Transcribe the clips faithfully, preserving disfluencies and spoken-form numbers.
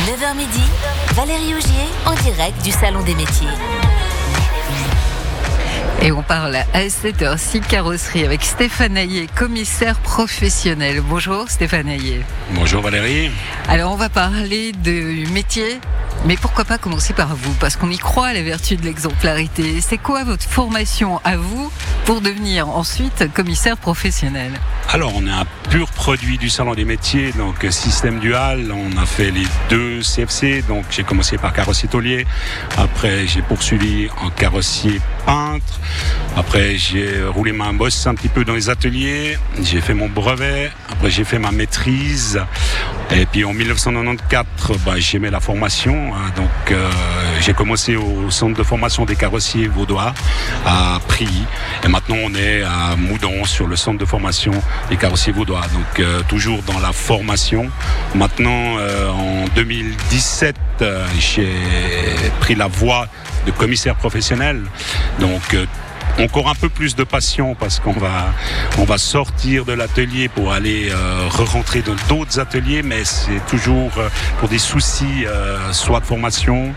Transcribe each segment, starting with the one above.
neuf heures midi, Valérie Augier en direct du Salon des métiers. Et on parle à cette heure-ci carrosserie avec Stéphane Hayet, commissaire professionnel. Bonjour Stéphane Hayet. Bonjour Valérie. Alors on va parler du métier, mais pourquoi pas commencer par vous, parce qu'on y croit à la vertu de l'exemplarité. C'est quoi votre formation à vous pour devenir ensuite commissaire professionnel ? Alors on est un pur produit du Salon des métiers, donc système dual. On a fait les deux C F C, donc j'ai commencé par carrossier tôlier, après j'ai poursuivi en carrossier peintre, après j'ai roulé ma bosse un petit peu dans les ateliers, j'ai fait mon brevet, après j'ai fait ma maîtrise, et puis en dix-neuf cent quatre-vingt-quatorze, bah, j'ai mis la formation, hein, donc euh, j'ai commencé au centre de formation des carrossiers vaudois à Prilly, et maintenant on est à Moudon sur le centre de formation des carrossiers vaudois, donc euh, toujours dans la formation. Maintenant euh, en deux mille dix-sept, euh, j'ai pris la voie de commissaire professionnel, donc euh, encore un peu plus de passion parce qu'on va, on va sortir de l'atelier pour aller euh, re-rentrer dans d'autres ateliers, mais c'est toujours euh, pour des soucis euh, soit de formation,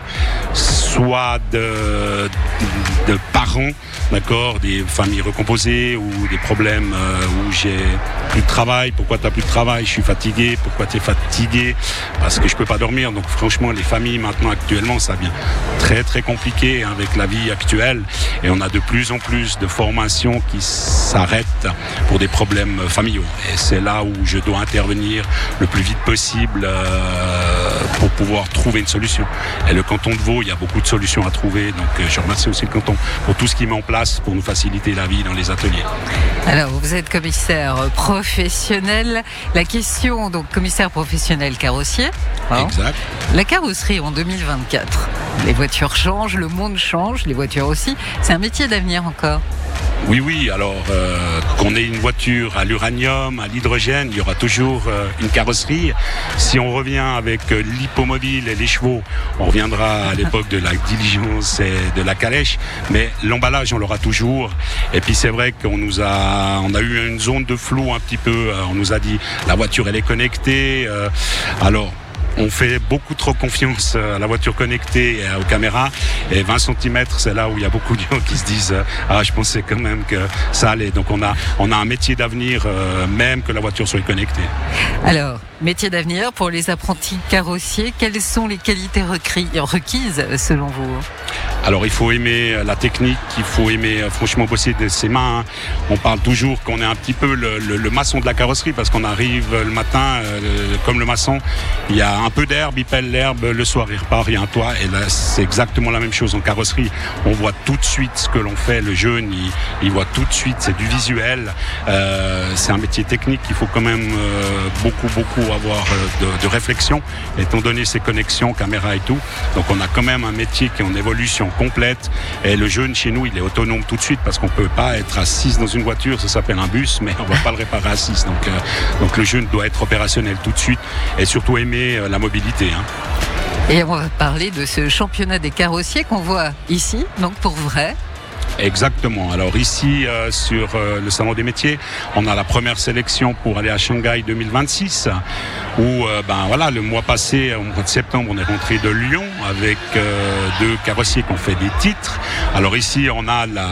soit de, de parents, d'accord, des familles recomposées ou des problèmes euh, où j'ai plus de travail. Pourquoi tu n'as plus de travail ? Je suis fatigué. Pourquoi tu es fatigué ? Parce que je peux pas dormir. Donc franchement, les familles maintenant actuellement, ça devient très très compliqué hein, avec la vie actuelle, et on a de plus en plus plus de formations qui s'arrêtent pour des problèmes familiaux. Et c'est là où je dois intervenir le plus vite possible euh, pour pouvoir trouver une solution. Et le canton de Vaud, il y a beaucoup de solutions à trouver. Donc je remercie aussi le canton pour tout ce qu'il met en place pour nous faciliter la vie dans les ateliers. Alors, vous êtes commissaire professionnel. La question, donc commissaire professionnel carrossier. Hein, exact. La carrosserie en deux mille vingt-quatre. Les voitures changent, le monde change, les voitures aussi. C'est un métier d'avenir encore. Oui, oui. Alors, euh, qu'on ait une voiture à l'uranium, à l'hydrogène, il y aura toujours euh, une carrosserie. Si on revient avec euh, l'hippomobile et les chevaux, on reviendra à l'époque de la diligence et de la calèche. Mais l'emballage, on l'aura toujours. Et puis, c'est vrai qu'on nous a, on a eu une zone de flou un petit peu. Euh, on nous a dit la voiture, elle est connectée. Euh, alors. On fait beaucoup trop confiance à la voiture connectée et aux caméras. Et vingt centimètres, c'est là où il y a beaucoup de gens qui se disent « Ah, je pensais quand même que ça allait ». Donc on a, on a un métier d'avenir, euh, même que la voiture soit connectée. Alors, métier d'avenir pour les apprentis carrossiers, quelles sont les qualités requises selon vous ? Alors il faut aimer la technique, il faut aimer franchement bosser de ses mains. On parle toujours qu'on est un petit peu le, le, le maçon de la carrosserie parce qu'on arrive le matin, euh, comme le maçon, il y a un peu d'herbe, il pèle l'herbe, le soir il repart, il y a un toit. Et là c'est exactement la même chose en carrosserie. On voit tout de suite ce que l'on fait, le jeune il, il voit tout de suite, c'est du visuel. Euh, c'est un métier technique, il faut quand même euh, beaucoup beaucoup avoir de, de réflexion, étant donné ses connexions, caméra et tout. Donc on a quand même un métier qui est en évolution complète, et le jeune chez nous il est autonome tout de suite parce qu'on peut pas être à six dans une voiture, ça s'appelle un bus, mais on va pas le réparer à six. Donc, euh, donc le jeune doit être opérationnel tout de suite et surtout aimer euh, la mobilité. Hein. Et on va parler de ce championnat des carrossiers qu'on voit ici, donc pour vrai. Exactement. Alors ici, euh, sur euh, le Salon des métiers, on a la première sélection pour aller à Shanghai deux mille vingt-six, où euh, ben, voilà, le mois passé, au mois de septembre, on est rentré de Lyon avec euh, deux carrossiers qui ont fait des titres. Alors ici, on a la...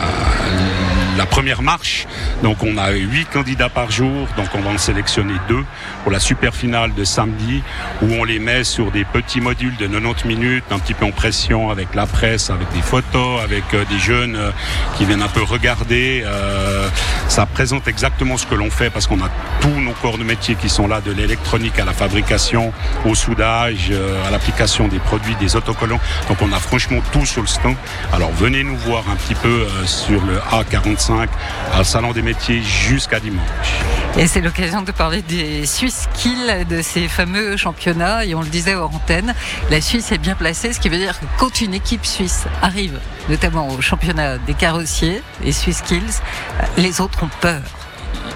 la première marche, donc on a huit candidats par jour, donc on va en sélectionner deux pour la super finale de samedi, où on les met sur des petits modules de quatre-vingt-dix minutes, un petit peu en pression avec la presse, avec des photos, avec euh, des jeunes euh, qui viennent un peu regarder. Euh, ça présente exactement ce que l'on fait parce qu'on a tous nos corps de métier qui sont là, de l'électronique à la fabrication, au soudage, euh, à l'application des produits, des autocollants. Donc on a franchement tout sur le stand. Alors venez nous voir un petit peu euh, sur le A quarante-cinq au Salon des métiers jusqu'à dimanche. Et c'est l'occasion de parler des Swiss Skills, de ces fameux championnats, et on le disait hors antenne, la Suisse est bien placée, ce qui veut dire que quand une équipe suisse arrive, notamment au championnat des carrossiers, les Swiss Skills, les autres ont peur.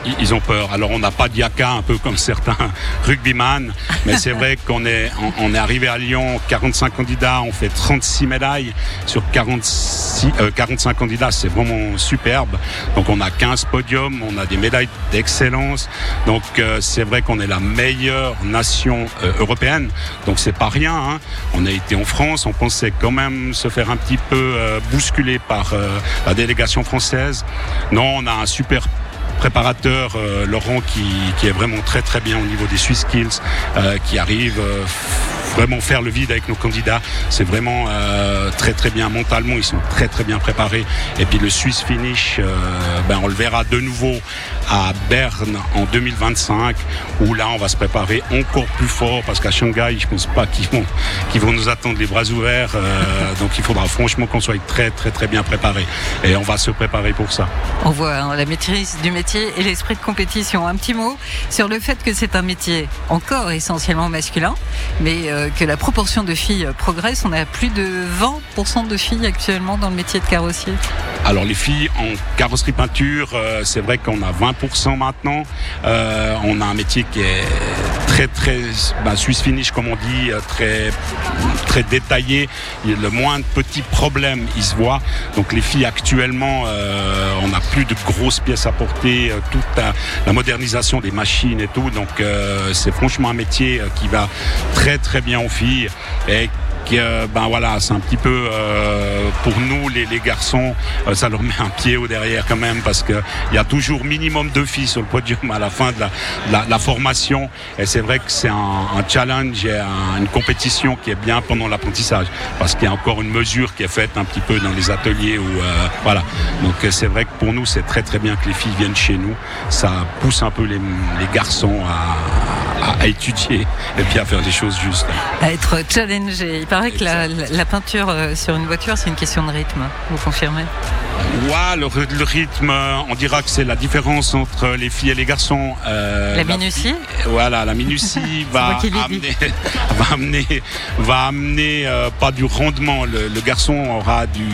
ils ont peur. Alors on n'a pas d'Yaka, un peu comme certains rugbyman, mais c'est vrai qu'on est, on, on est arrivé à Lyon, quarante-cinq candidats, on fait trente-six médailles sur quarante-six, euh, quarante-cinq candidats, c'est vraiment superbe. Donc on a quinze podiums, on a des médailles d'excellence. Donc euh, c'est vrai qu'on est la meilleure nation euh, européenne. Donc c'est pas rien. Hein. On a été en France, on pensait quand même se faire un petit peu euh, bousculer par euh, la délégation française. Non, on a un super préparateur euh, Laurent qui, qui est vraiment très très bien au niveau des Swiss Skills, euh, qui arrive euh, vraiment faire le vide avec nos candidats. C'est vraiment euh, très très bien mentalement, ils sont très très bien préparés. Et puis le Swiss Finish, euh, ben, on le verra de nouveau à Berne en deux mille vingt-cinq, où là on va se préparer encore plus fort, parce qu'à Shanghai je pense pas qu'ils vont, qu'ils vont nous attendre les bras ouverts, euh, donc il faudra franchement qu'on soit très très très bien préparés, et on va se préparer pour ça. On voit hein, la maîtrise du métier et l'esprit de compétition. Un petit mot sur le fait que c'est un métier encore essentiellement masculin, mais euh, que la proportion de filles progresse. On a plus de vingt pour cent de filles actuellement dans le métier de carrossier. Alors les filles en carrosserie peinture, euh, c'est vrai qu'on a vingt pour cent maintenant. Euh, on a un métier qui est très très bah, Swiss Finish comme on dit, très très détaillé. Il y a le moins de petits problèmes, il se voit. Donc les filles actuellement, euh, on n'a plus de grosses pièces à porter, euh, toute la, la modernisation des machines et tout. Donc euh, c'est franchement un métier qui va très très bien aux filles. Et Euh, ben voilà, c'est un petit peu euh, pour nous les, les garçons, euh, ça leur met un pied au derrière quand même, parce que il y a toujours minimum deux filles sur le podium à la fin de la, la, la formation, et c'est vrai que c'est un, un challenge et un, une compétition qui est bien pendant l'apprentissage, parce qu'il y a encore une mesure qui est faite un petit peu dans les ateliers où euh, voilà. Donc c'est vrai que pour nous c'est très très bien que les filles viennent chez nous, ça pousse un peu les, les garçons à, à, à étudier et puis à faire des choses justes. À être challengé. Il paraît que la, la peinture sur une voiture, c'est une question de rythme. Vous confirmez ? Ouais, le, le rythme, on dira que c'est la différence entre les filles et les garçons. Euh, la minutie. La, voilà, la minutie va, amener, va amener, va amener euh, pas du rendement. Le, le garçon aura du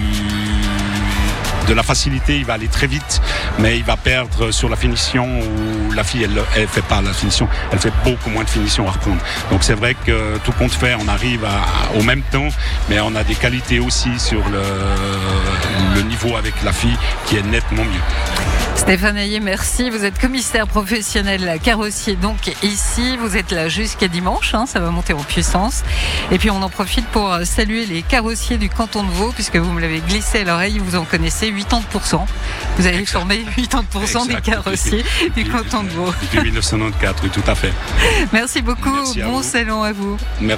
de la facilité, il va aller très vite, mais il va perdre sur la finition, où la fille, elle, elle fait pas la finition, elle fait beaucoup moins de finition à reprendre. Donc c'est vrai que tout compte fait, on arrive à, à, au même temps, mais on a des qualités aussi sur le, le niveau avec la fille qui est nettement mieux. Stéphane Hayet, merci. Vous êtes commissaire professionnel carrossier donc ici. Vous êtes là jusqu'à dimanche, hein, ça va monter en puissance. Et puis on en profite pour saluer les carrossiers du canton de Vaud, puisque vous me l'avez glissé à l'oreille, vous en connaissez quatre-vingt-dix pour cent. Vous avez exact. Formé quatre-vingt-dix pour cent exact. Des carrossiers du canton de Vaud. Depuis mille neuf cent quatre-vingt-quatorze, oui, tout à fait. Merci beaucoup. Merci bon salon à vous. Merci.